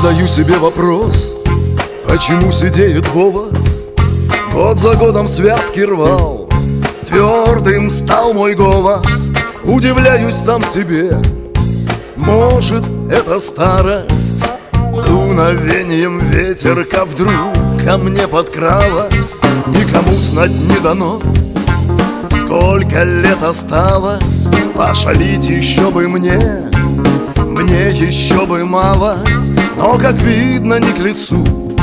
Задаю себе вопрос, почему сидеет волос? Год за годом связки рвал, твердым стал мой голос. Удивляюсь сам себе, может, это старость? Дуновением ветерка вдруг ко мне подкралась. Никому знать не дано, сколько лет осталось. Пошалить еще бы мне еще бы малость. Но, как видно, не к лицу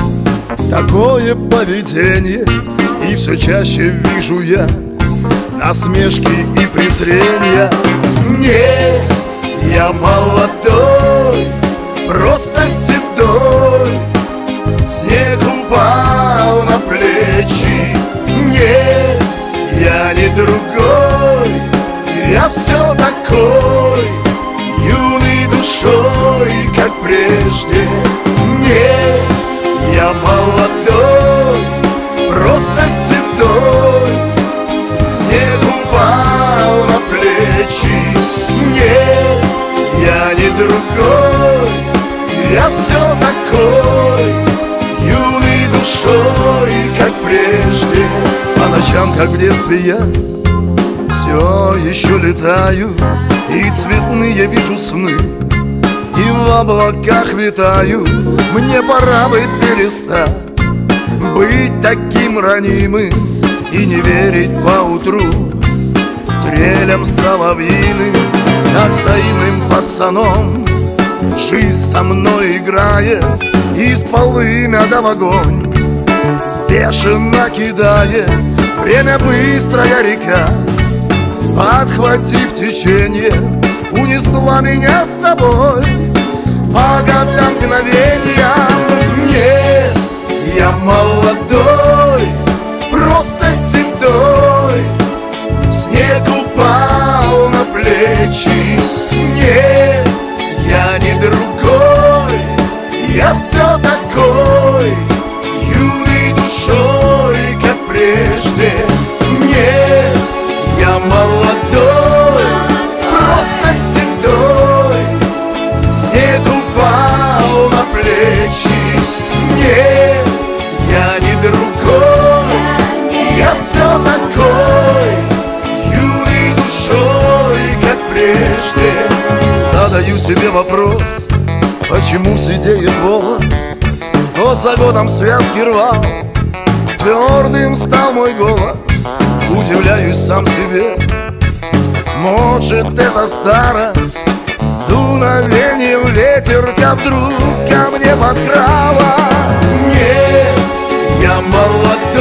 такое поведение. И все чаще вижу я насмешки и презрения. Нет, я молодой, просто седой, снег упал на плечи. Нет, я не другой, я все такой, юный душой, как прежде. Нет, я молодой, просто седой, снег упал на плечи. Нет, я не другой, я все такой, юный душой, как прежде. По ночам, как в детстве, я все еще летаю, и цветные вижу сны, и в облаках витаю. Мне пора бы перестать быть таким ранимым и не верить поутру трелям соловьиным. Как с наивным пацаном жизнь со мной играет, из полымя в огонь бешено кидает. Время быстрая река, подхватив течение, унесла меня с собой по годам мгновениям. Нет, я молодой, просто седой, снег упал на плечи. Нет, я не другой, я все такой, юный душой, как прежде. Нет, я молодой, просто седой, снег упал на плечи. Нет, я не другой, я все такой, юный душой, как прежде. Задаю себе вопрос, почему сидеет волос? Год за годом связки рвал, твердым стал мой голос. Удивляюсь сам себе, может, это старость? Дуновением ветерка вдруг ко мне подкралась. Нет, я молодой,